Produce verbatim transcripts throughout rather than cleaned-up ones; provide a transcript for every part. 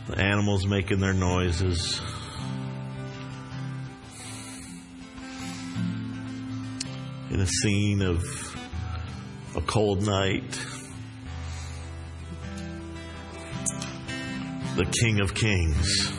The animals making their noises. In a scene of a cold night, the King of Kings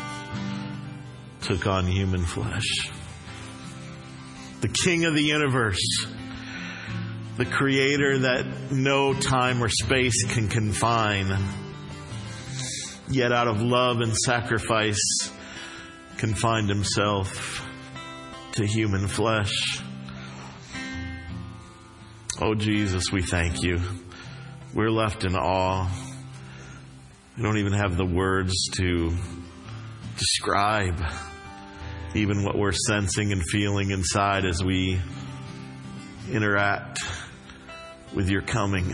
took on human flesh. The King of the universe, the Creator that no time or space can confine, yet out of love and sacrifice confined himself to human flesh. Oh, Jesus, we thank you. We're left in awe. We don't even have the words to describe even what we're sensing and feeling inside as we interact with your coming,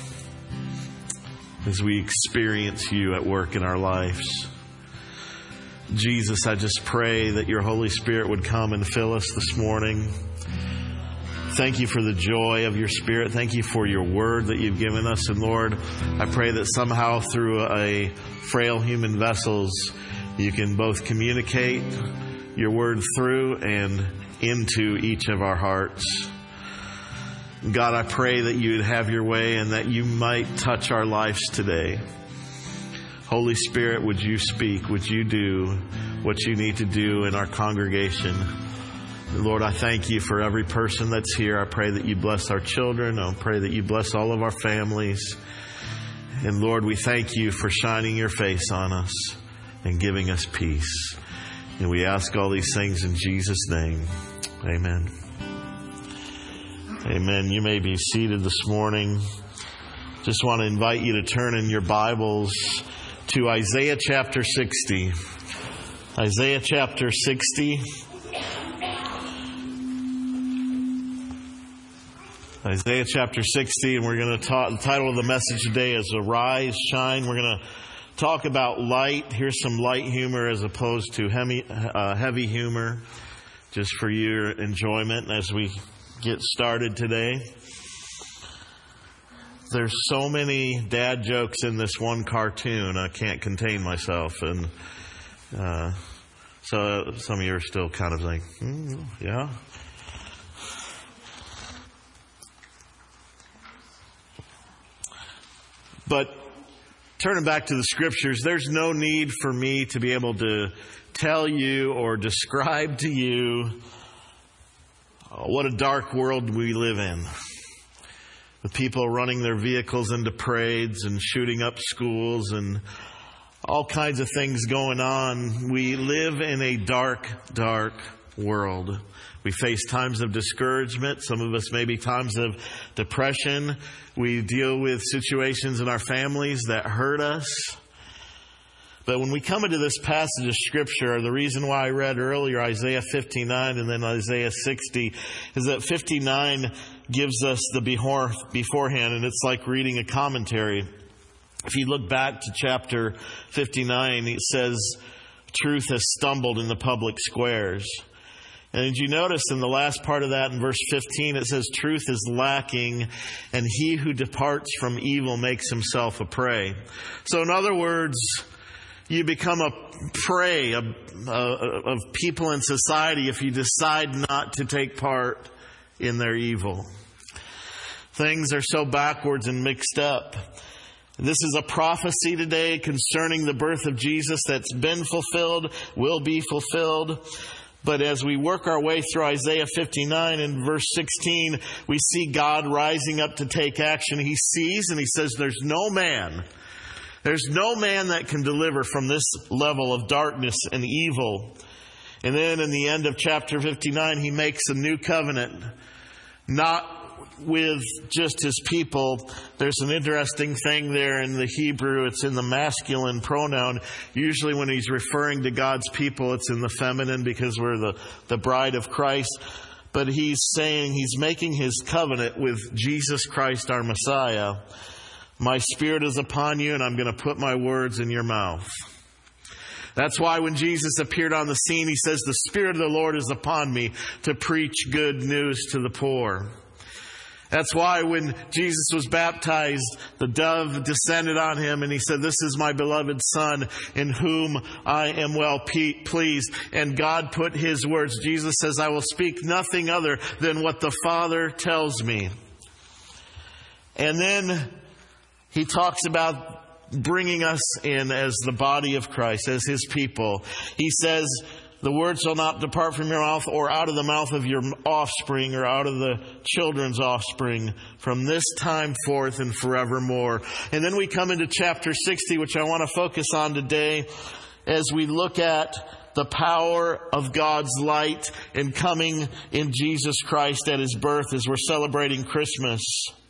as we experience you at work in our lives. Jesus, I just pray that your Holy Spirit would come and fill us this morning. Thank you for the joy of your Spirit. Thank you for your word that you've given us. And Lord, I pray that somehow through a frail human vessels, you can both communicate your word through and into each of our hearts. God, I pray that you would have your way and that you might touch our lives today. Holy Spirit, would you speak? Would you do what you need to do in our congregation? Lord, I thank you for every person that's here. I pray that you bless our children. I pray that you bless all of our families. And Lord, we thank you for shining your face on us and giving us peace. And we ask all these things in Jesus' name. Amen. Amen. You may be seated this morning. Just want to invite you to turn in your Bibles to Isaiah chapter sixty. Isaiah chapter sixty. Isaiah chapter sixty, and we're going to talk, the title of the message today is Arise, Shine. We're going to talk about light. Here's some light humor as opposed to heavy, uh, heavy humor, just for your enjoyment as we get started today. There's so many dad jokes in this one cartoon, I can't contain myself. And uh, so some of you are still kind of like, hmm, yeah. But turning back to the scriptures, there's no need for me to be able to tell you or describe to you what a dark world we live in. With people running their vehicles into parades and shooting up schools and all kinds of things going on. We live in a dark, dark world. We face times of discouragement. Some of us maybe times of depression. We deal with situations in our families that hurt us. But when we come into this passage of Scripture, the reason why I read earlier Isaiah fifty-nine and then Isaiah sixty is that fifty-nine gives us the before, beforehand, and it's like reading a commentary. If you look back to chapter fifty-nine, it says, truth has stumbled in the public squares. And did you notice in the last part of that in verse fifteen, it says, truth is lacking, and he who departs from evil makes himself a prey. So in other words, you become a prey of, uh, of people in society if you decide not to take part in their evil. Things are so backwards and mixed up. This is a prophecy today concerning the birth of Jesus that's been fulfilled, will be fulfilled. But as we work our way through Isaiah fifty-nine and verse sixteen, we see God rising up to take action. He sees and he says, there's no man, there's no man that can deliver from this level of darkness and evil. And then in the end of chapter fifty-nine, he makes a new covenant, not with just his people. There's an interesting thing there in the Hebrew. It's in the masculine pronoun. Usually when he's referring to God's people, it's in the feminine because we're the, the bride of Christ. But he's saying he's making his covenant with Jesus Christ, our Messiah. My Spirit is upon you, and I'm going to put my words in your mouth. That's why when Jesus appeared on the scene, he says, the Spirit of the Lord is upon me to preach good news to the poor. That's why when Jesus was baptized, the dove descended on him and he said, "This is my beloved Son in whom I am well pleased." And God put his words. Jesus says, "I will speak nothing other than what the Father tells me." And then he talks about bringing us in as the body of Christ, as his people. He says, "The word shall not depart from your mouth, or out of the mouth of your offspring, or out of the children's offspring, from this time forth and forevermore." And then we come into chapter sixty, which I want to focus on today as we look at the power of God's light and coming in Jesus Christ at his birth as we're celebrating Christmas.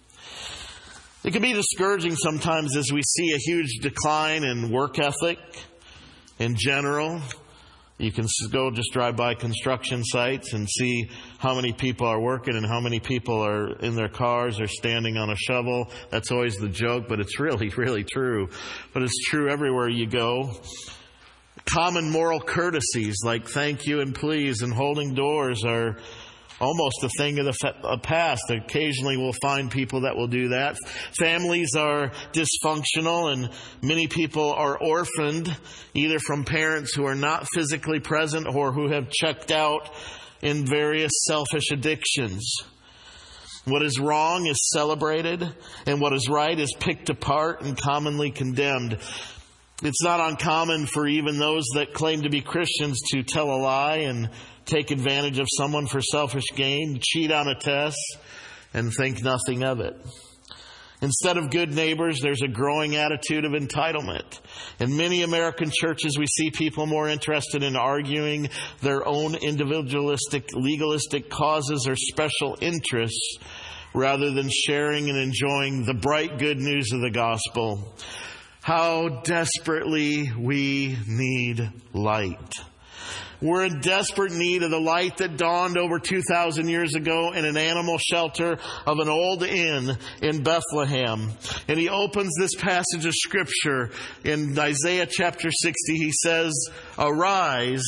It can be discouraging sometimes as we see a huge decline in work ethic in general. You can go just drive by construction sites and see how many people are working and how many people are in their cars or standing on a shovel. That's always the joke, but it's really, really true. But it's true everywhere you go. Common moral courtesies like thank you and please and holding doors are almost a thing of the past. Occasionally we'll find people that will do that. Families are dysfunctional and many people are orphaned, either from parents who are not physically present or who have checked out in various selfish addictions. What is wrong is celebrated, and what is right is picked apart and commonly condemned. It's not uncommon for even those that claim to be Christians to tell a lie and take advantage of someone for selfish gain, cheat on a test, and think nothing of it. Instead of good neighbors, there's a growing attitude of entitlement. In many American churches, we see people more interested in arguing their own individualistic, legalistic causes or special interests rather than sharing and enjoying the bright good news of the gospel. How desperately we need light. We're in desperate need of the light that dawned over two thousand years ago in an animal shelter of an old inn in Bethlehem. And he opens this passage of Scripture in Isaiah chapter sixty. He says, "Arise,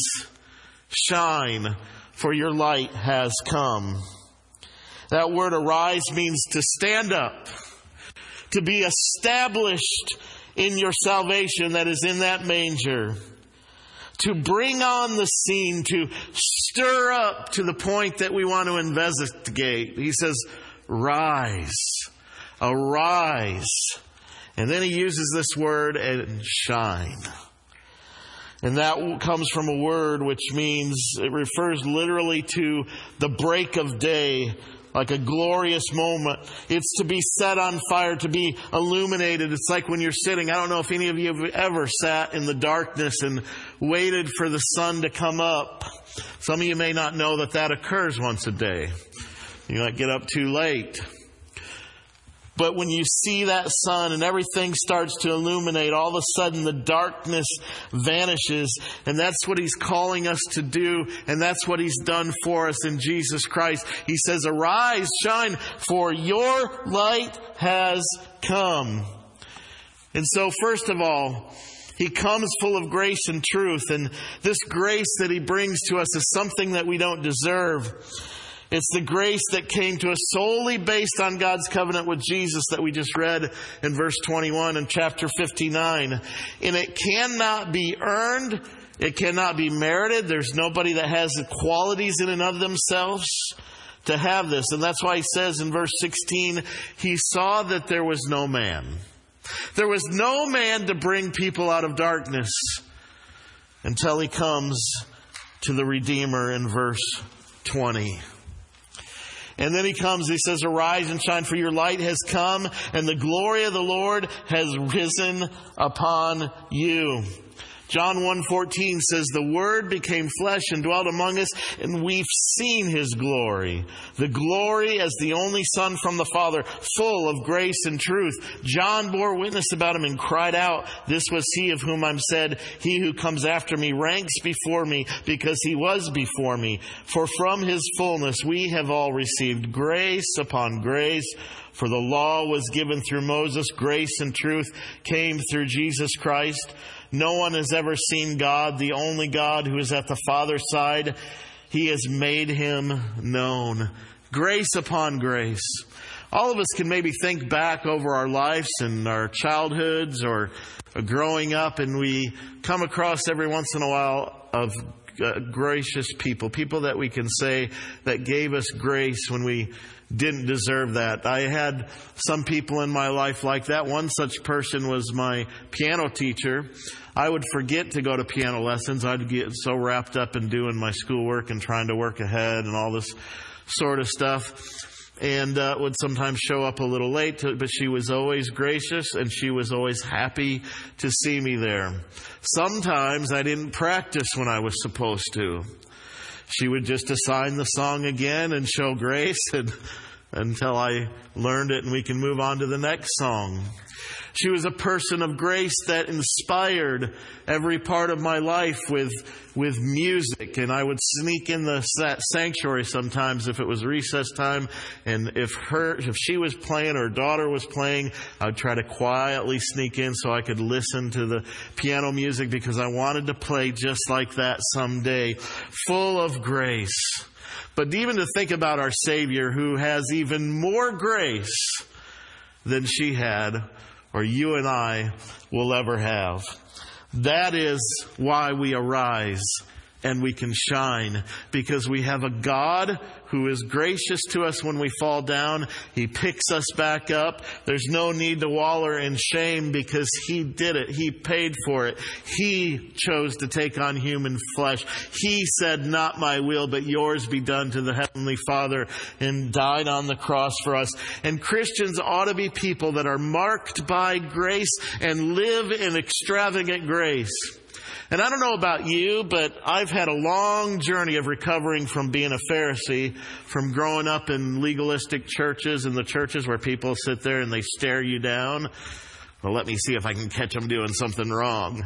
shine, for your light has come." That word arise means to stand up, to be established in your salvation that is in that manger. To bring on the scene, to stir up to the point that we want to investigate. He says, rise, arise. And then he uses this word, and shine. And that comes from a word which means, it refers literally to the break of day, like a glorious moment. It's to be set on fire, to be illuminated. It's like when you're sitting, I don't know if any of you have ever sat in the darkness and waited for the sun to come up. Some of you may not know that that occurs once a day. You might get up too late. But when you see that sun and everything starts to illuminate, all of a sudden the darkness vanishes. And that's what he's calling us to do. And that's what he's done for us in Jesus Christ. He says, arise, shine, for your light has come. And so first of all, he comes full of grace and truth. And this grace that he brings to us is something that we don't deserve. It's the grace that came to us solely based on God's covenant with Jesus that we just read in verse twenty-one in chapter fifty-nine. And it cannot be earned. It cannot be merited. There's nobody that has the qualities in and of themselves to have this. And that's why he says in verse sixteen, he saw that there was no man. There was no man to bring people out of darkness until he comes to the Redeemer in verse twenty. And then he comes, he says, arise and shine, for your light has come, and the glory of the Lord has risen upon you. John one fourteen says, the Word became flesh and dwelt among us, and we've seen His glory. The glory as the only Son from the Father, full of grace and truth. John bore witness about Him and cried out, this was He of whom I'm said, He who comes after me ranks before me, because He was before me. For from His fullness we have all received grace upon grace. For the law was given through Moses, grace and truth came through Jesus Christ. No one has ever seen God, the only God who is at the Father's side. He has made Him known. Grace upon grace. All of us can maybe think back over our lives and our childhoods or growing up, and we come across every once in a while of uh, gracious people, people that we can say that gave us grace when we didn't deserve that. I had some people in my life like that. One such person was my piano teacher. I would forget to go to piano lessons. I'd get so wrapped up in doing my schoolwork and trying to work ahead and all this sort of stuff. And uh, would sometimes show up a little late, to, but she was always gracious and she was always happy to see me there. Sometimes I didn't practice when I was supposed to. She would just assign the song again and show grace and, until I learned it and we can move on to the next song. She was a person of grace that inspired every part of my life with with music. And I would sneak in the sanctuary sometimes if it was recess time. And if her, if she was playing or her daughter was playing, I would try to quietly sneak in so I could listen to the piano music because I wanted to play just like that someday. Full of grace. But even to think about our Savior who has even more grace than she had, or you and I will ever have. That is why we arise and we can shine, because we have a God who is gracious to us when we fall down. He picks us back up. There's no need to wallow in shame because He did it. He paid for it. He chose to take on human flesh. He said, "Not my will, but yours be done," to the Heavenly Father, and died on the cross for us. And Christians ought to be people that are marked by grace and live in extravagant grace. And I don't know about you, but I've had a long journey of recovering from being a Pharisee, from growing up in legalistic churches and the churches where people sit there and they stare you down. Well, let me see if I can catch them doing something wrong.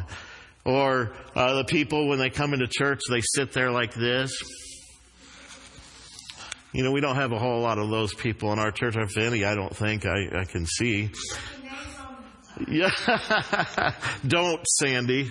Or uh, the people, when they come into church, they sit there like this. You know, we don't have a whole lot of those people in our church. If any, I don't think I, I can see. Yeah, don't, Sandy.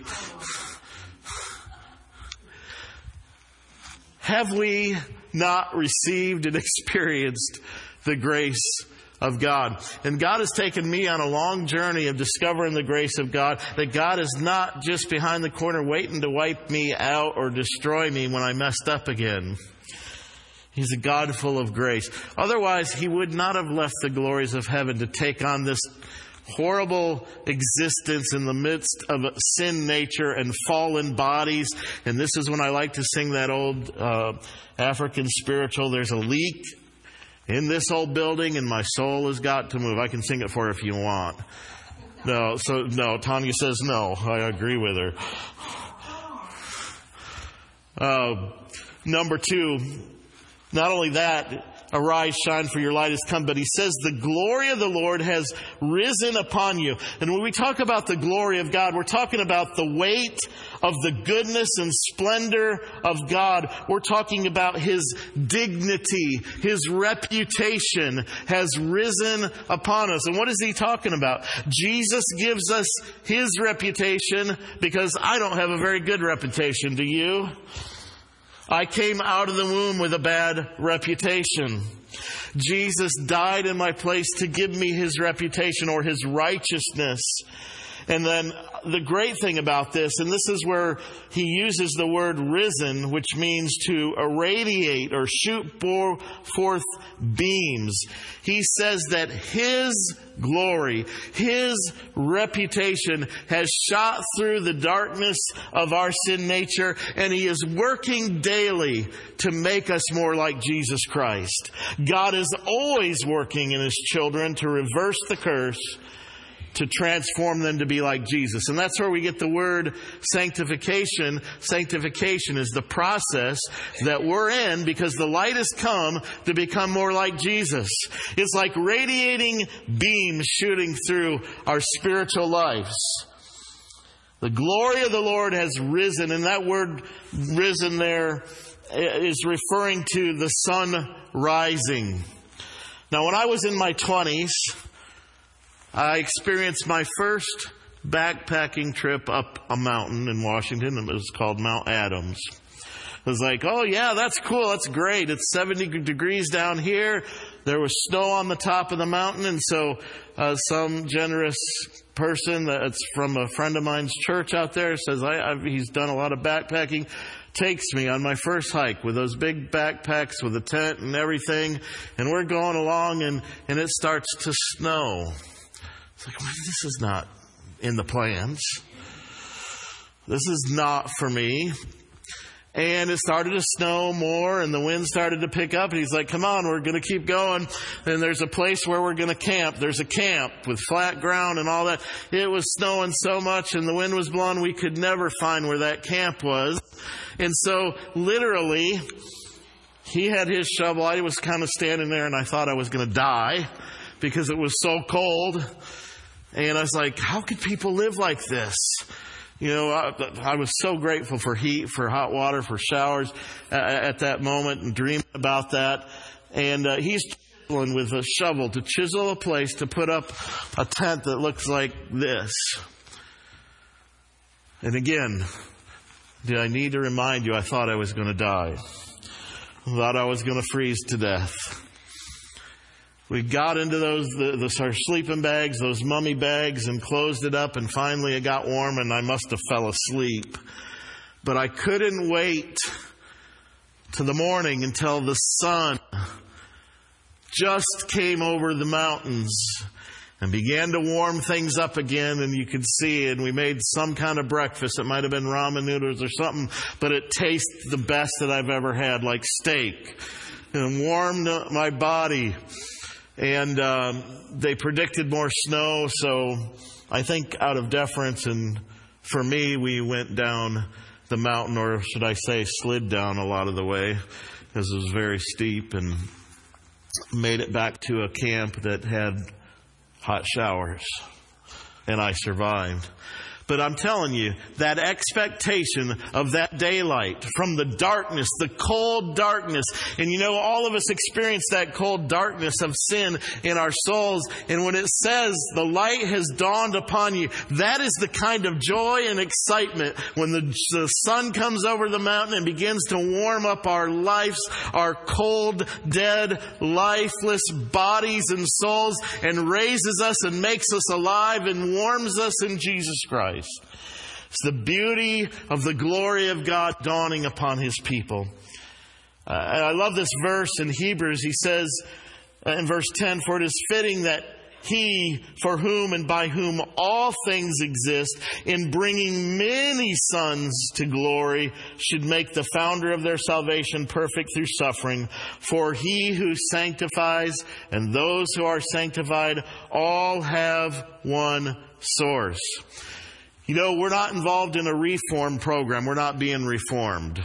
Have we not received and experienced the grace of God? And God has taken me on a long journey of discovering the grace of God, that God is not just behind the corner waiting to wipe me out or destroy me when I messed up again. He's a God full of grace. Otherwise, He would not have left the glories of heaven to take on this horrible existence in the midst of sin nature and fallen bodies. And this is when I like to sing that old uh, African spiritual, "There's a leak in this old building and my soul has got to move." I can sing it for her if you want. No, so no, Tanya says no. I agree with her. Uh, number two, not only that, arise, shine, for your light has come. But he says the glory of the Lord has risen upon you. And when we talk about the glory of God, we're talking about the weight of the goodness and splendor of God. We're talking about His dignity. His reputation has risen upon us. And what is He talking about? Jesus gives us His reputation because I don't have a very good reputation. Do you? I came out of the womb with a bad reputation. Jesus died in my place to give me His reputation, or His righteousness. And then the great thing about this, and this is where he uses the word risen, which means to irradiate or shoot forth beams. He says that His glory, His reputation has shot through the darkness of our sin nature, and He is working daily to make us more like Jesus Christ. God is always working in His children to reverse the curse, to transform them to be like Jesus. And that's where we get the word sanctification. Sanctification is the process that we're in because the light has come to become more like Jesus. It's like radiating beams shooting through our spiritual lives. The glory of the Lord has risen, and that word risen there is referring to the sun rising. Now, when I was in my twenties, I experienced my first backpacking trip up a mountain in Washington. It was called Mount Adams. was like, oh yeah, that's cool. That's great. It's seventy degrees down here. There was snow on the top of the mountain. And so uh, some generous person that's from a friend of mine's church out there says, I, I've, he's done a lot of backpacking, takes me on my first hike with those big backpacks with a tent and everything. And we're going along and, and it starts to snow. It's like, well, this is not in the plans. This is not for me. And it started to snow more and the wind started to pick up. And he's like, come on, we're going to keep going. And there's a place where we're going to camp. There's a camp with flat ground and all that. It was snowing so much and the wind was blowing, we could never find where that camp was. And so literally, he had his shovel. I was kind of standing there and I thought I was going to die because it was so cold. And I was like, how could people live like this? You know, I, I was so grateful for heat, for hot water, for showers uh, at that moment and dreaming about that. And uh, he's chiseling with a shovel to chisel a place to put up a tent that looks like this. And again, did I need to remind you, I thought I was going to die. I thought I was going to freeze to death. We got into those, the, the, our sleeping bags, those mummy bags, and closed it up, and finally it got warm, and I must have fell asleep. But I couldn't wait to the morning until the sun just came over the mountains and began to warm things up again, and you could see it. And we made some kind of breakfast. It might have been ramen noodles or something, but it tasted the best that I've ever had, like steak. And warmed my body. And um, they predicted more snow, so I think out of deference, and for me, we went down the mountain, or should I say slid down a lot of the way, because it was very steep, and made it back to a camp that had hot showers, and I survived. But I'm telling you, that expectation of that daylight from the darkness, the cold darkness. And you know, all of us experience that cold darkness of sin in our souls. And when it says the light has dawned upon you, that is the kind of joy and excitement when the, the sun comes over the mountain and begins to warm up our lives, our cold, dead, lifeless bodies and souls, and raises us and makes us alive and warms us in Jesus Christ. It's the beauty of the glory of God dawning upon His people. Uh, and I love this verse in Hebrews. He says uh, in verse ten, for it is fitting that He, for whom and by whom all things exist, in bringing many sons to glory, should make the founder of their salvation perfect through suffering. For He who sanctifies and those who are sanctified all have one source. You know, we're not involved in a reform program. We're not being reformed.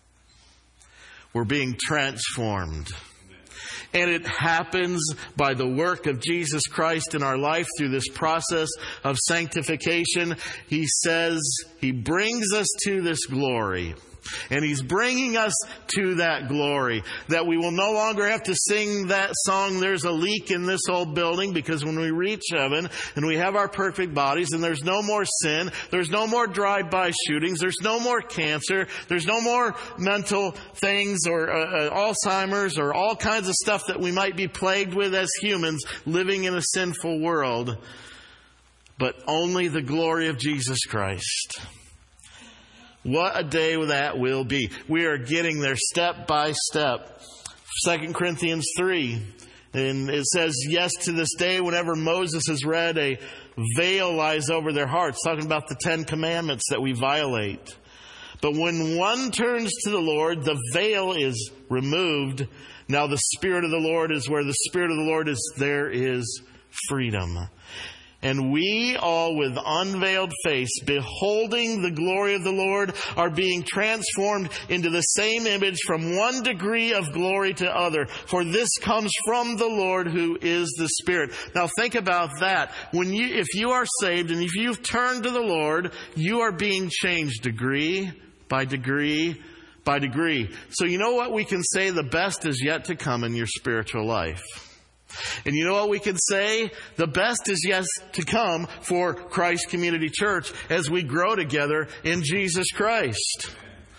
We're being transformed. And it happens by the work of Jesus Christ in our life through this process of sanctification. He says He brings us to this glory. And He's bringing us to that glory, that we will no longer have to sing that song, there's a leak in this old building, because when we reach heaven and we have our perfect bodies and there's no more sin, there's no more drive-by shootings, there's no more cancer, there's no more mental things or uh, uh, Alzheimer's or all kinds of stuff that we might be plagued with as humans living in a sinful world, but only the glory of Jesus Christ. What a day that will be. We are getting there step by step. Second Corinthians three. And it says, yes, to this day, whenever Moses is read, a veil lies over their hearts. Talking about the Ten Commandments that we violate. But when one turns to the Lord, the veil is removed. Now the Spirit of the Lord is where the Spirit of the Lord is, there is freedom. And we all with unveiled face, beholding the glory of the Lord, are being transformed into the same image from one degree of glory to other. For this comes from the Lord who is the Spirit. Now think about that. When you, if you are saved and if you've turned to the Lord, you are being changed degree by degree by degree. So you know what we can say? The best is yet to come in your spiritual life. And you know what we can say? The best is yet to come for Christ Community Church as we grow together in Jesus Christ.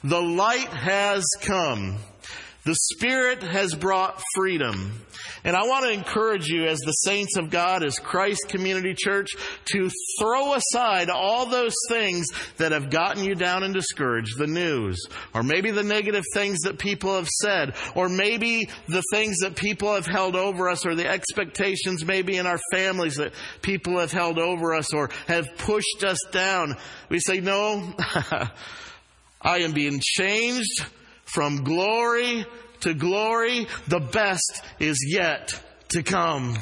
The light has come. The Spirit has brought freedom. And I want to encourage you as the saints of God, as Christ Community Church, to throw aside all those things that have gotten you down and discouraged. The news, or maybe the negative things that people have said, or maybe the things that people have held over us, or the expectations maybe in our families that people have held over us or have pushed us down. We say, no, I am being changed from glory to glory. The best is yet to come.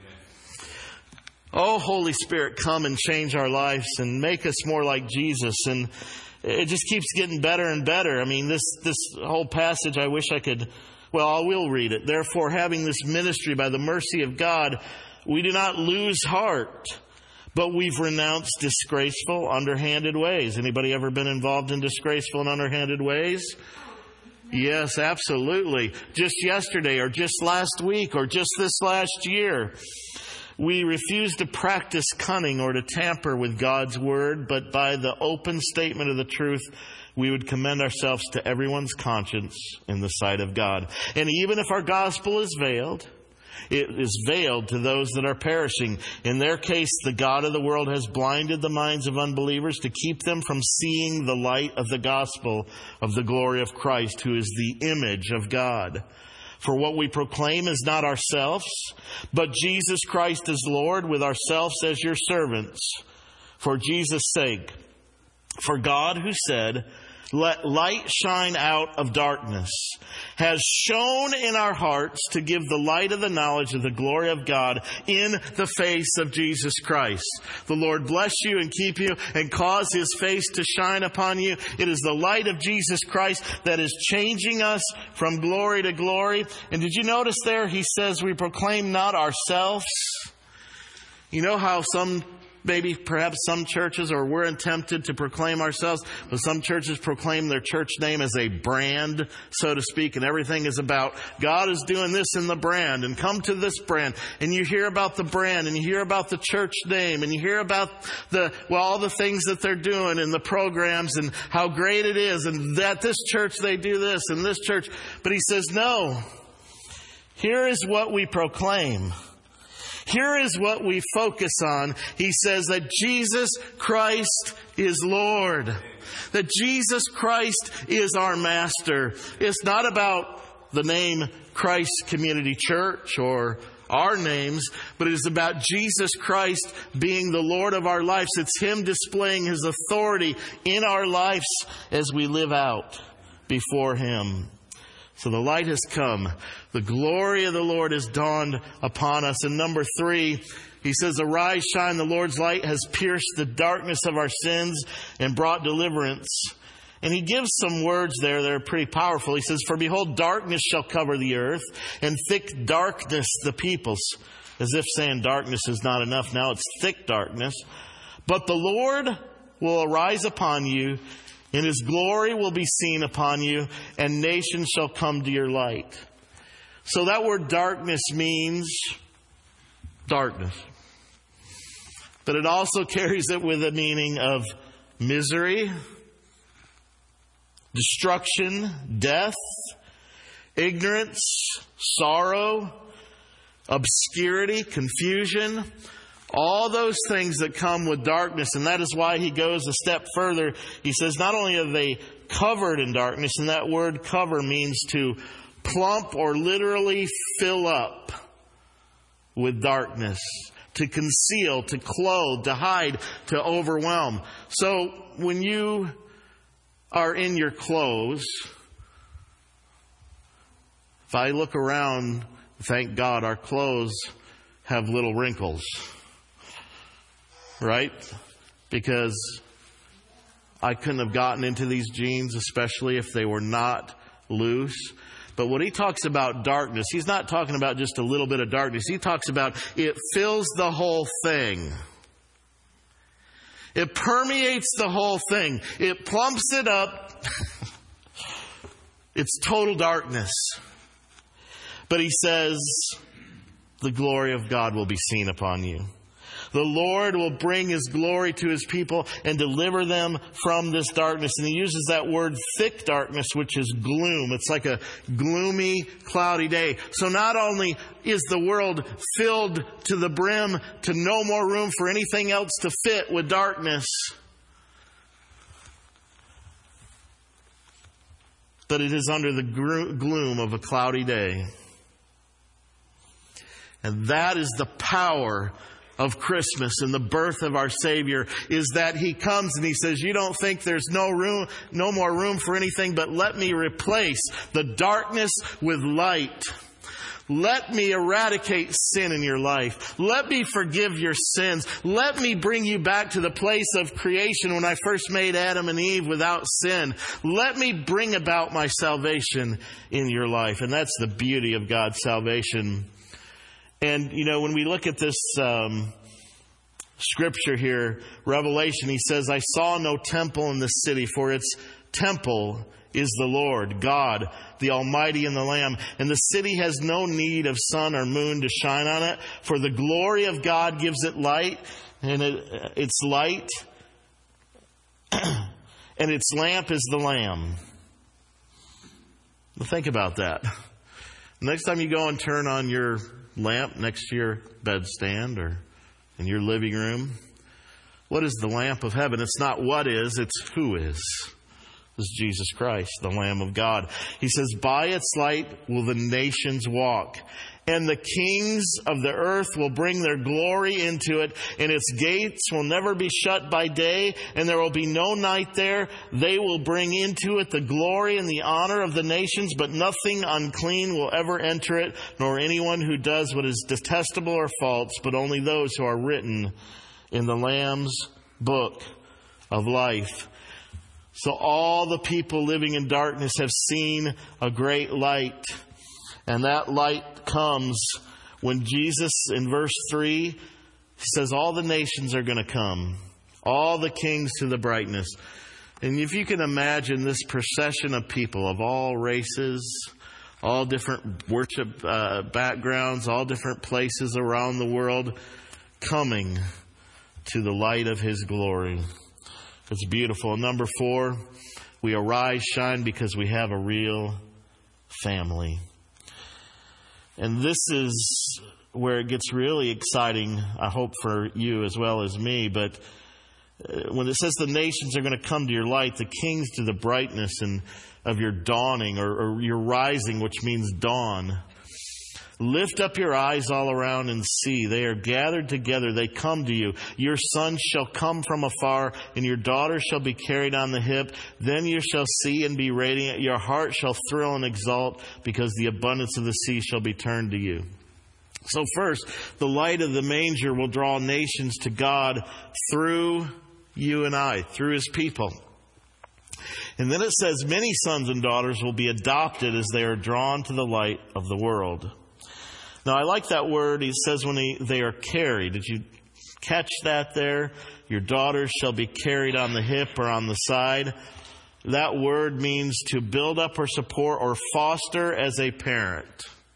Oh, Holy Spirit, come and change our lives and make us more like Jesus. And it just keeps getting better and better. I mean, this, this whole passage, I wish I could, well, I will read it. Therefore, having this ministry by the mercy of God, we do not lose heart, but we've renounced disgraceful, underhanded ways. Anybody ever been involved in disgraceful and underhanded ways? Yes, absolutely. Just yesterday or just last week or just this last year, we refuse to practice cunning or to tamper with God's word, but by the open statement of the truth, we would commend ourselves to everyone's conscience in the sight of God. And even if our gospel is veiled, it is veiled to those that are perishing. In their case, the God of the world has blinded the minds of unbelievers to keep them from seeing the light of the gospel of the glory of Christ, who is the image of God. For what we proclaim is not ourselves, but Jesus Christ is Lord, with ourselves as your servants, for Jesus' sake. For God, who said, "Let light shine out of darkness," has shone in our hearts to give the light of the knowledge of the glory of God in the face of Jesus Christ. The Lord bless you and keep you and cause His face to shine upon you. It is the light of Jesus Christ that is changing us from glory to glory. And did you notice there, He says we proclaim not ourselves. You know how some Maybe perhaps some churches, or we're tempted to proclaim ourselves, but some churches proclaim their church name as a brand, so to speak, and everything is about God is doing this in the brand, and come to this brand. And you hear about the brand, and you hear about the church name, and you hear about the well, all the things that they're doing and the programs and how great it is, and that this church they do this and this church. But He says, no, here is what we proclaim. Here is what we focus on. He says that Jesus Christ is Lord. That Jesus Christ is our Master. It's not about the name Christ Community Church or our names, but it is about Jesus Christ being the Lord of our lives. It's Him displaying His authority in our lives as we live out before Him. So the light has come. The glory of the Lord has dawned upon us. And number three, He says, arise, shine, the Lord's light has pierced the darkness of our sins and brought deliverance. And He gives some words there that are pretty powerful. He says, for behold, darkness shall cover the earth, and thick darkness the peoples. As if saying darkness is not enough. Now it's thick darkness. But the Lord will arise upon you, and His glory will be seen upon you, and nations shall come to your light. So that word darkness means darkness. But it also carries it with a meaning of misery, destruction, death, ignorance, sorrow, obscurity, confusion. All those things that come with darkness. And that is why He goes a step further. He says not only are they covered in darkness, and that word cover means to plump or literally fill up with darkness. To conceal, to clothe, to hide, to overwhelm. So when you are in your clothes, if I look around, thank God our clothes have little wrinkles. Right? Because I couldn't have gotten into these jeans, especially if they were not loose. But when He talks about darkness, He's not talking about just a little bit of darkness. He talks about it fills the whole thing. It permeates the whole thing. It plumps it up. It's total darkness. But He says, the glory of God will be seen upon you. The Lord will bring His glory to His people and deliver them from this darkness. And He uses that word thick darkness, which is gloom. It's like a gloomy, cloudy day. So not only is the world filled to the brim to no more room for anything else to fit with darkness, but it is under the gloom of a cloudy day. And that is the power of Christmas and the birth of our Savior, is that He comes and He says, you don't think there's no room, no more room for anything, but let me replace the darkness with light. Let me eradicate sin in your life. Let me forgive your sins. Let me bring you back to the place of creation when I first made Adam and Eve without sin. Let me bring about my salvation in your life. And that's the beauty of God's salvation. And, you know, when we look at this um, scripture here, Revelation, he says, I saw no temple in the city, for its temple is the Lord, God, the Almighty and the Lamb. And the city has no need of sun or moon to shine on it, for the glory of God gives it light, and it, its light, and its lamp is the Lamb. Well, think about that. Next time you go and turn on your lamp next to your bedstand or in your living room, what is the lamp of heaven? It's not what is, it's who is. This is Jesus Christ, the Lamb of God. He says, by its light will the nations walk, and the kings of the earth will bring their glory into it, and its gates will never be shut by day, and there will be no night there. They will bring into it the glory and the honor of the nations, but nothing unclean will ever enter it, nor anyone who does what is detestable or false, but only those who are written in the Lamb's book of life. So all the people living in darkness have seen a great light. And that light comes when Jesus, in verse three, says all the nations are going to come. All the kings to the brightness. And if you can imagine this procession of people of all races, all different worship uh, backgrounds, all different places around the world, coming to the light of His glory. It's beautiful. And number four, we arise, shine because we have a real family. And this is where it gets really exciting, I hope for you as well as me. But when it says the nations are going to come to your light, the kings to the brightness and of your dawning or, or your rising, which means dawn. Lift up your eyes all around and see. They are gathered together. They come to you. Your sons shall come from afar, and your daughters shall be carried on the hip. Then you shall see and be radiant. Your heart shall thrill and exult, because the abundance of the sea shall be turned to you. So first, the light of the manger will draw nations to God through you and I, through His people. And then it says many sons and daughters will be adopted as they are drawn to the light of the world. Now, I like that word. He says when he, they are carried. Did you catch that there? Your daughters shall be carried on the hip or on the side. That word means to build up or support or foster as a parent.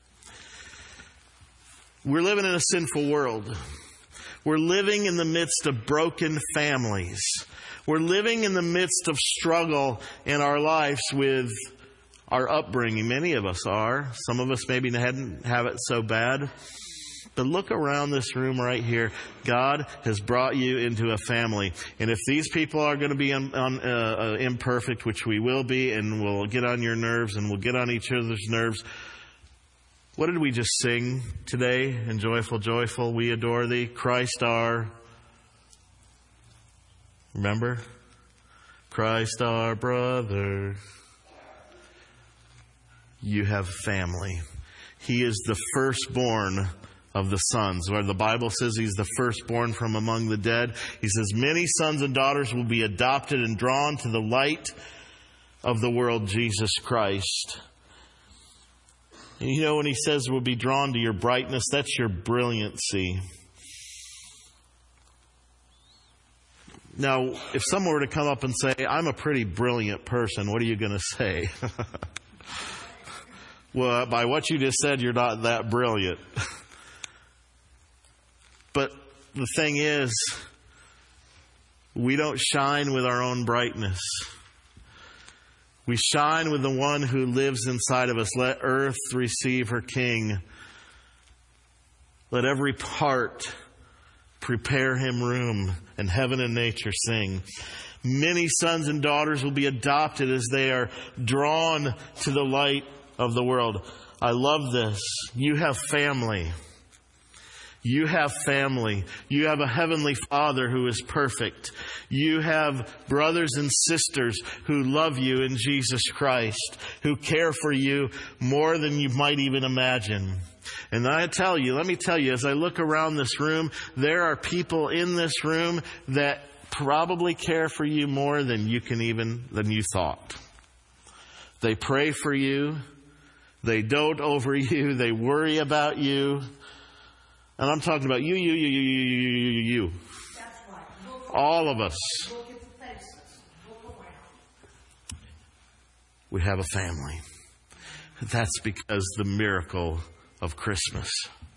We're living in a sinful world. We're living in the midst of broken families. We're living in the midst of struggle in our lives with our upbringing. Many of us are. Some of us maybe hadn't have it so bad. But look around this room right here. God has brought you into a family. And if these people are going to be un, un, uh, uh, imperfect, which we will be, and we'll get on your nerves and we'll get on each other's nerves. What did we just sing today in Joyful, Joyful? We adore Thee, Christ our... Remember? Christ our brother. You have family. He is the firstborn of the sons. Where the Bible says He's the firstborn from among the dead. He says many sons and daughters will be adopted and drawn to the light of the world, Jesus Christ. And you know, when He says we'll be drawn to your brightness, that's your brilliancy. Now, if someone were to come up and say, I'm a pretty brilliant person, what are you going to say? Well, by what you just said, you're not that brilliant. But the thing is, we don't shine with our own brightness. We shine with the one who lives inside of us. Let earth receive her King. Let every part prepare him room, and heaven and nature sing. Many sons and daughters will be adopted as they are drawn to the light of the world. I love this. You have family. You have family. You have a heavenly Father who is perfect. You have brothers and sisters who love you in Jesus Christ, who care for you more than you might even imagine. And I tell you, let me tell you, as I look around this room, there are people in this room that probably care for you more than you can even, than you thought. They pray for you. They dote over you. They worry about you. And I'm talking about you, you, you, you, you, you, you, you, you. All of us. We have a family. That's because the miracle of Christmas.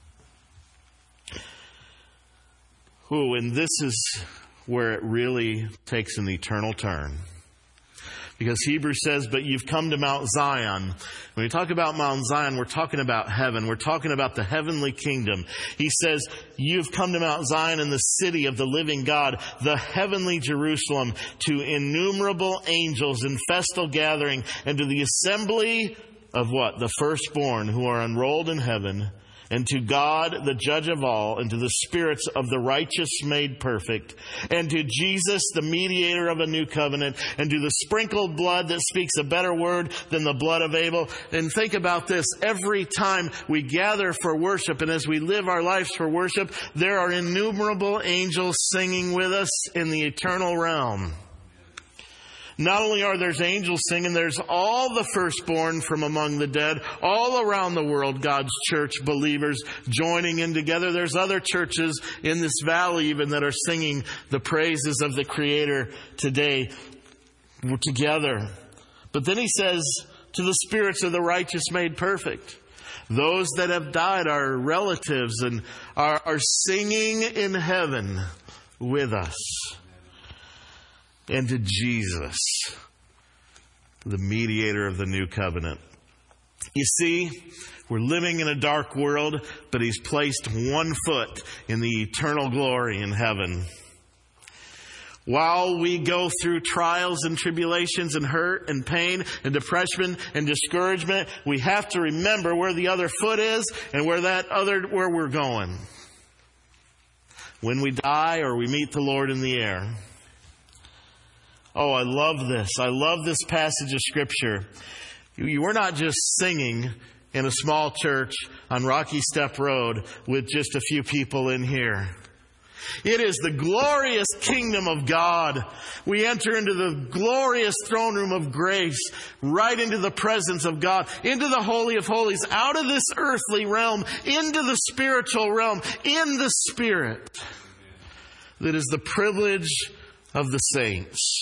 Ooh, and this is where it really takes an eternal turn. Because Hebrews says, but you've come to Mount Zion. When we talk about Mount Zion, we're talking about heaven. We're talking about the heavenly kingdom. He says, you've come to Mount Zion in the city of the living God, the heavenly Jerusalem, to innumerable angels in festal gathering, and to the assembly of what? The firstborn who are enrolled in heaven, and to God, the judge of all, and to the spirits of the righteous made perfect, and to Jesus, the mediator of a new covenant, and to the sprinkled blood that speaks a better word than the blood of Abel. And think about this. Every time we gather for worship, and as we live our lives for worship, there are innumerable angels singing with us in the eternal realm. Not only are there angels singing, there's all the firstborn from among the dead, all around the world, God's church believers joining in together. There's other churches in this valley even that are singing the praises of the Creator today. We're together. But then he says, to the spirits of the righteous made perfect. Those that have died are relatives and are, are singing in heaven with us. And to Jesus, the mediator of the new covenant. You see, we're living in a dark world, but He's placed one foot in the eternal glory in heaven. While we go through trials and tribulations and hurt and pain and depression and discouragement, we have to remember where the other foot is and where that other, where we're going. When we die or we meet the Lord in the air. Oh, I love this. I love this passage of Scripture. You were not just singing in a small church on Rocky Step Road with just a few people in here. It is the glorious kingdom of God. We enter into the glorious throne room of grace, right into the presence of God, into the Holy of Holies, out of this earthly realm, into the spiritual realm, in the Spirit. That is the privilege of the saints.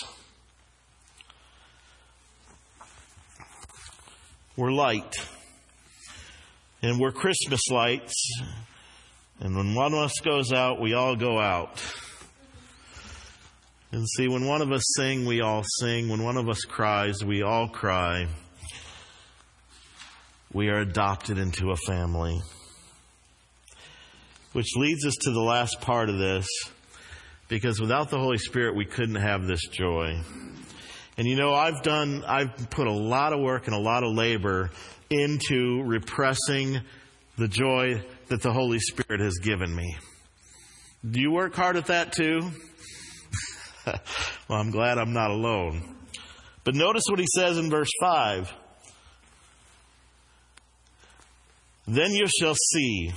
We're light. And we're Christmas lights. And when one of us goes out, we all go out. And see, when one of us sing, we all sing. When one of us cries, we all cry. We are adopted into a family. Which leads us to the last part of this. Because without the Holy Spirit, we couldn't have this joy. And you know, I've done, I've put a lot of work and a lot of labor into repressing the joy that the Holy Spirit has given me. Do you work hard at that too? Well, I'm glad I'm not alone. But notice what he says in verse five. Then you shall see.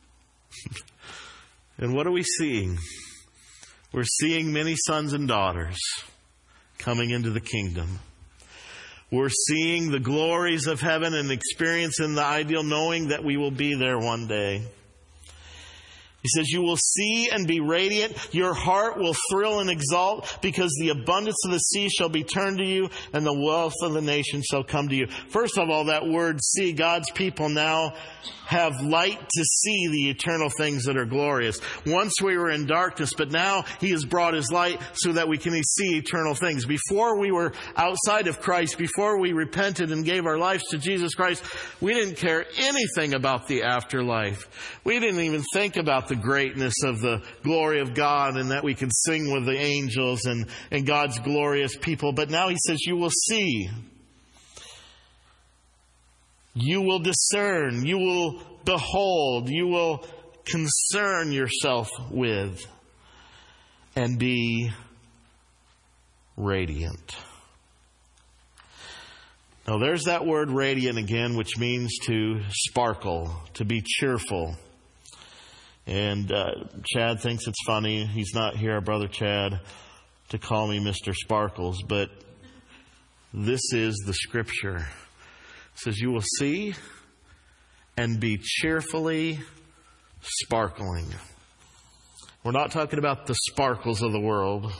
And what are we seeing? We're seeing many sons and daughters coming into the kingdom. We're seeing the glories of heaven and experiencing the ideal, knowing that we will be there one day. He says, you will see and be radiant. Your heart will thrill and exult, because the abundance of the sea shall be turned to you, and the wealth of the nations shall come to you. First of all, that word see, God's people now have light to see the eternal things that are glorious. Once we were in darkness, but now He has brought His light so that we can see eternal things. Before we were outside of Christ, before we repented and gave our lives to Jesus Christ, we didn't care anything about the afterlife. We didn't even think about the greatness of the glory of God and that we could sing with the angels and, and God's glorious people. But now He says, you will see. You will discern. You will behold. You will concern yourself with and be radiant. Now there's that word radiant again, which means to sparkle, to be cheerful. And uh, Chad thinks it's funny. He's not here, our brother Chad, to call me Mister Sparkles. But this is the Scripture. It says, you will see and be cheerfully sparkling. We're not talking about the sparkles of the world.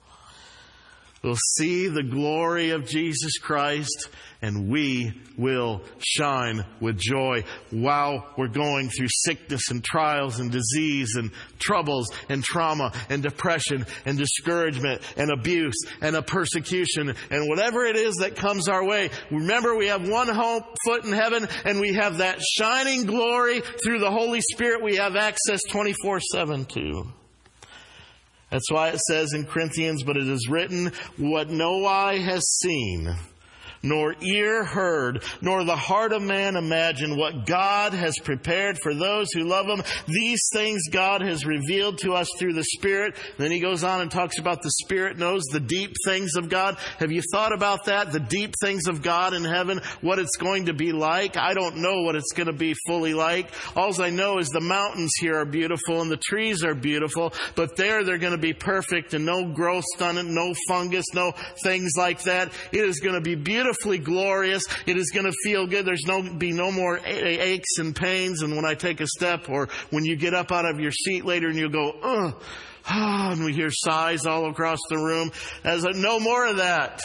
We'll see the glory of Jesus Christ, and we will shine with joy while we're going through sickness and trials and disease and troubles and trauma and depression and discouragement and abuse and a persecution and whatever it is that comes our way. Remember, we have one home, foot in heaven, and we have that shining glory through the Holy Spirit we have access twenty-four seven to. That's why it says in Corinthians, but it is written, what no eye has seen, nor ear heard, nor the heart of man imagined, what God has prepared for those who love Him. These things God has revealed to us through the Spirit. Then he goes on and talks about the Spirit knows the deep things of God. Have you thought about that? The deep things of God in heaven, what it's going to be like? I don't know what it's going to be fully like. All I know is the mountains here are beautiful and the trees are beautiful, but there they're going to be perfect and no growth on it, no fungus, no things like that. It is going to be beautiful. Glorious. It is going to feel good. There's no be no more aches and pains. And when I take a step, or when you get up out of your seat later and you go, ugh, oh, and we hear sighs all across the room. As a, no more of that.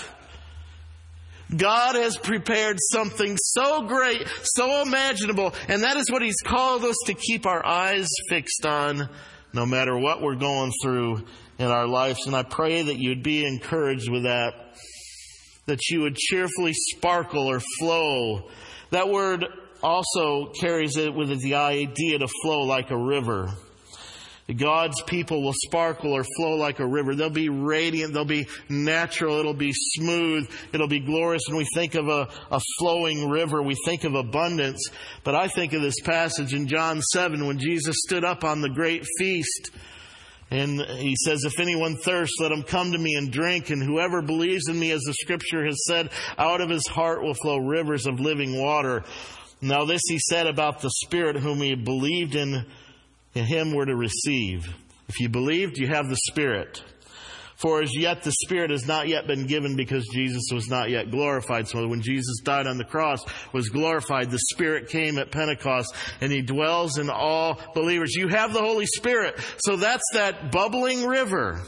God has prepared something so great, so imaginable, and that is what He's called us to keep our eyes fixed on, no matter what we're going through in our lives. And I pray that you'd be encouraged with that. That you would cheerfully sparkle or flow. That word also carries it with it the idea to flow like a river. God's people will sparkle or flow like a river. They'll be radiant. They'll be natural. It'll be smooth. It'll be glorious. When we think of a, a flowing river, we think of abundance. But I think of this passage in John seven when Jesus stood up on the great feast. And He says, if anyone thirsts, let him come to me and drink. And whoever believes in me, as the Scripture has said, out of his heart will flow rivers of living water. Now this He said about the Spirit whom He believed in, in Him were to receive. If you believed, you have the Spirit. For as yet the Spirit has not yet been given, because Jesus was not yet glorified. So when Jesus died on the cross, was glorified, the Spirit came at Pentecost, and He dwells in all believers. You have the Holy Spirit. So that's that bubbling river.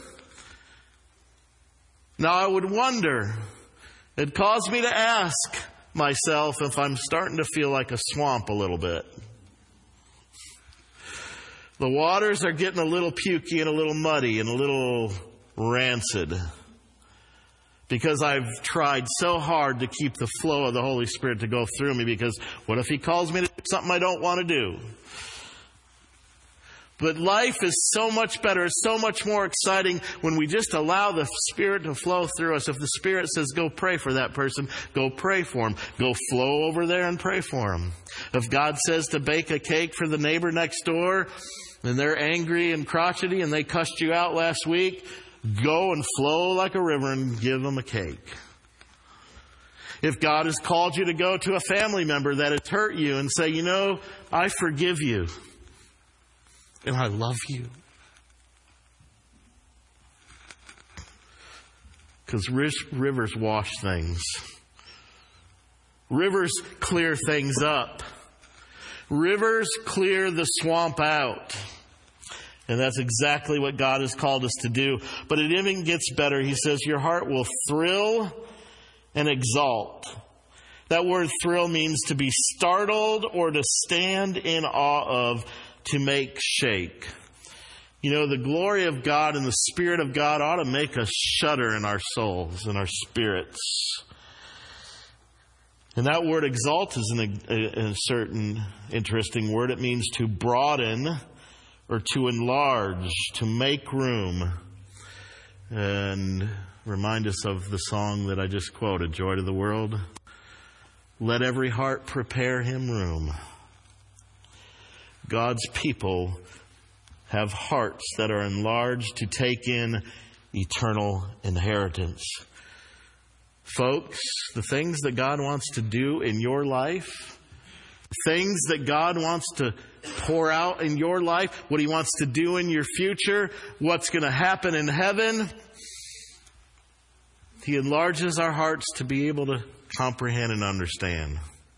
Now I would wonder, it caused me to ask myself if I'm starting to feel like a swamp a little bit. The waters are getting a little pukey and a little muddy and a little rancid, because I've tried so hard to keep the flow of the Holy Spirit to go through me, because what if He calls me to do something I don't want to do? But life is so much better, it's so much more exciting when we just allow the Spirit to flow through us. If the Spirit says, go pray for that person, go pray for him. Go flow over there and pray for him. If God says to bake a cake for the neighbor next door, and they're angry and crotchety and they cussed you out last week, go and flow like a river and give them a cake. If God has called you to go to a family member that has hurt you and say, you know, I forgive you and I love you. Because rivers wash things. Rivers clear things up. Rivers clear the swamp out. And that's exactly what God has called us to do. But it even gets better. He says, your heart will thrill and exalt. That word thrill means to be startled or to stand in awe of, to make shake. You know, the glory of God and the Spirit of God ought to make us shudder in our souls and our spirits. And that word exalt is an, a, a certain interesting word. It means to broaden or to enlarge, to make room. And remind us of the song that I just quoted, Joy to the World. Let every heart prepare him room. God's people have hearts that are enlarged to take in eternal inheritance. Folks, the things that God wants to do in your life, things that God wants to pour out in your life, what He wants to do in your future, what's going to happen in heaven, He enlarges our hearts to be able to comprehend and understand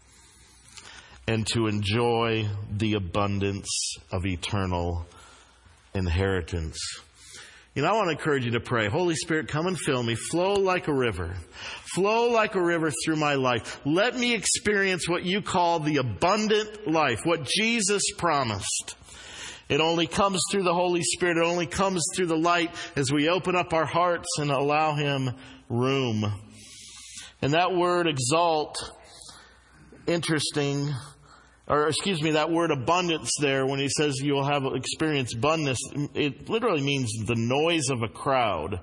and to enjoy the abundance of eternal inheritance. You know, I want to encourage you to pray. Holy Spirit, come and fill me. Flow like a river. Flow like a river through my life. Let me experience what you call the abundant life, what Jesus promised. It only comes through the Holy Spirit. It only comes through the light as we open up our hearts and allow Him room. And that word exalt, interesting, or excuse me, that word abundance there, when he says you'll have experience abundance, it literally means the noise of a crowd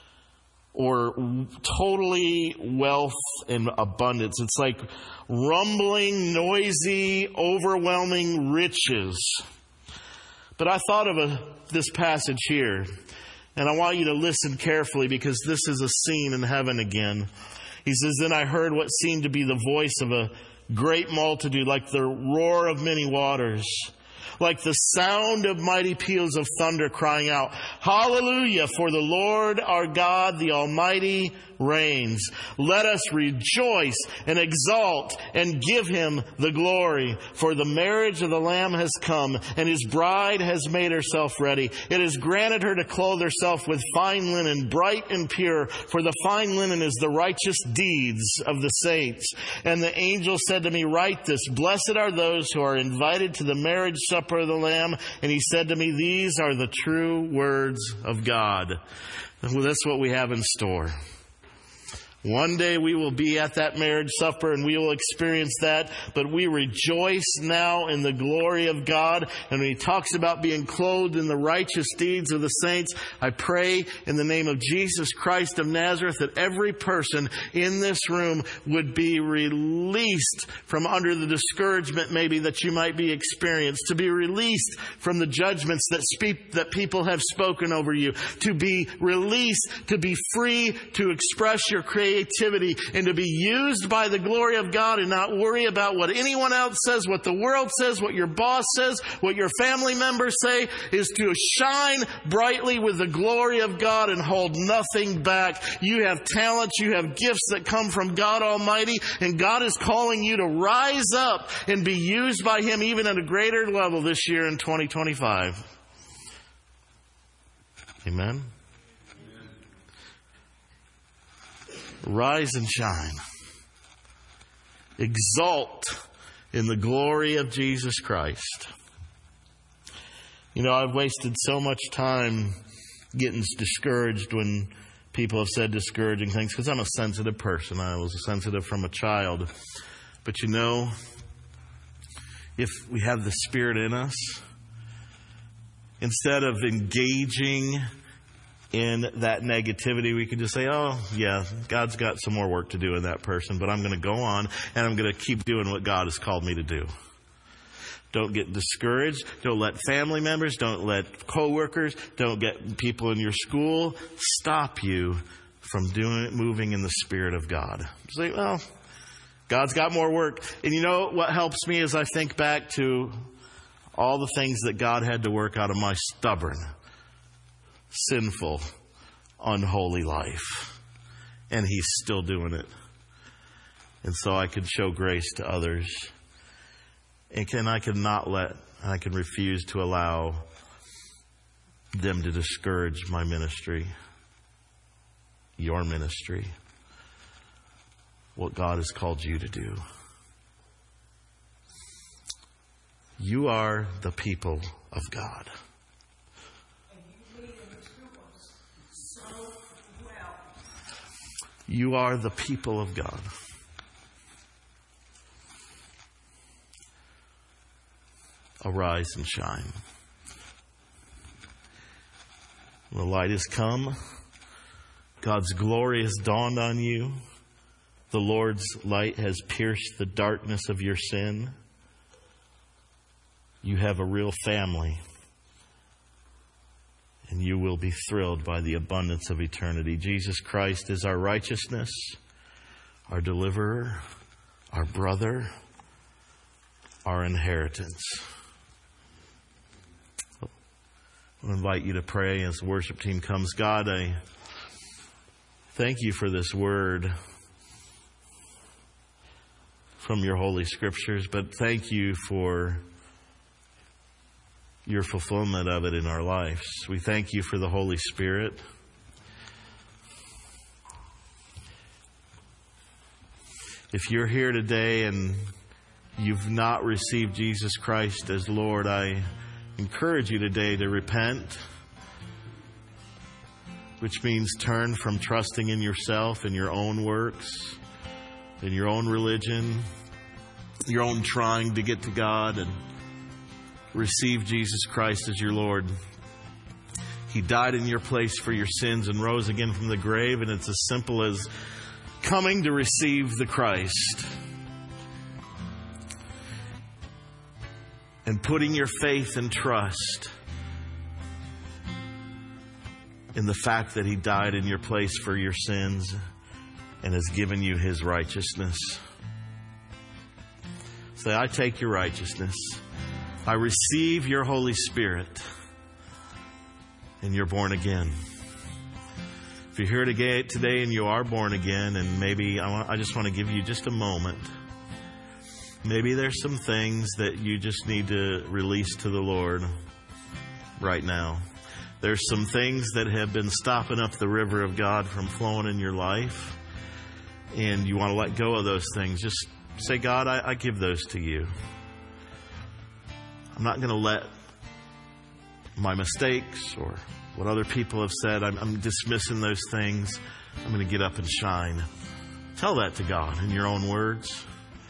or totally wealth and abundance. It's like rumbling, noisy, overwhelming riches. But I thought of a, this passage here, and I want you to listen carefully because this is a scene in heaven again. He says, then I heard what seemed to be the voice of a great multitude, like the roar of many waters, like the sound of mighty peals of thunder, crying out, Hallelujah, for the Lord our God, the Almighty, reigns. Let us rejoice and exalt and give Him the glory. For the marriage of the Lamb has come, and His bride has made herself ready. It is granted her to clothe herself with fine linen, bright and pure, for the fine linen is the righteous deeds of the saints. And the angel said to me, write this, blessed are those who are invited to the marriage supper of the Lamb. And he said to me, these are the true words of God. And that's what we have in store. One day we will be at that marriage supper and we will experience that, but we rejoice now in the glory of God. And when he talks about being clothed in the righteous deeds of the saints, I pray in the name of Jesus Christ of Nazareth that every person in this room would be released from under the discouragement maybe that you might be experiencing, to be released from the judgments that speak, that people have spoken over you, to be released, to be free to express your creativity. Creativity and to be used by the glory of God and not worry about what anyone else says, what the world says, what your boss says, what your family members say, is to shine brightly with the glory of God and hold nothing back. You have talents, you have gifts that come from God Almighty, and God is calling you to rise up and be used by Him even at a greater level this year in twenty twenty-five. Amen. Rise and shine. Exalt in the glory of Jesus Christ. You know, I've wasted so much time getting discouraged when people have said discouraging things because I'm a sensitive person. I was sensitive from a child. But you know, if we have the Spirit in us, instead of engaging in that negativity, we could just say, oh, yeah, God's got some more work to do in that person, but I'm going to go on and I'm going to keep doing what God has called me to do. Don't get discouraged. Don't let family members, don't let coworkers, don't get people in your school stop you from doing moving in the Spirit of God. Say, well, God's got more work. And you know what helps me as I think back to all the things that God had to work out of my stubborn, sinful, unholy life. And He's still doing it. And so I can show grace to others. And can I can not let, I can refuse to allow them to discourage my ministry, your ministry, what God has called you to do. You are the people of God. You are the people of God. Arise and shine. The light has come. God's glory has dawned on you. The Lord's light has pierced the darkness of your sin. You have a real family. And you will be thrilled by the abundance of eternity. Jesus Christ is our righteousness, our deliverer, our brother, our inheritance. I want to invite you to pray as the worship team comes. God, I thank you for this word from your holy scriptures, but thank you for your fulfillment of it in our lives. We thank you for the Holy Spirit. If you're here today and you've not received Jesus Christ as Lord, I encourage you today to repent, which means turn from trusting in yourself and your own works, in your own religion, your own trying to get to God, and receive Jesus Christ as your Lord. He died in your place for your sins and rose again from the grave, and it's as simple as coming to receive the Christ and putting your faith and trust in the fact that He died in your place for your sins and has given you His righteousness. Say, I take your righteousness. I receive your Holy Spirit, and you're born again. If you're here today and you are born again, and maybe I, want, I just want to give you just a moment. Maybe there's some things that you just need to release to the Lord right now. There's some things that have been stopping up the river of God from flowing in your life, and you want to let go of those things. Just say, God, I, I give those to you. I'm not going to let my mistakes or what other people have said, I'm, I'm dismissing those things. I'm going to get up and shine. Tell that to God in your own words.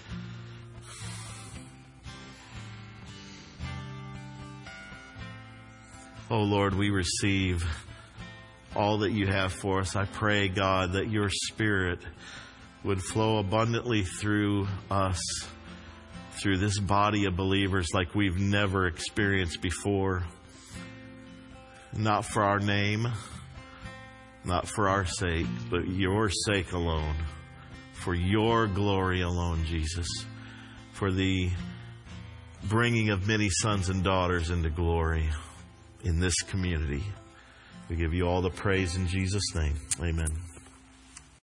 Oh Lord, we receive all that you have for us. I pray, God, that your Spirit would flow abundantly through us, through this body of believers like we've never experienced before. Not for our name, not for our sake, but your sake alone. For your glory alone, Jesus. For the bringing of many sons and daughters into glory in this community. We give you all the praise in Jesus' name. Amen.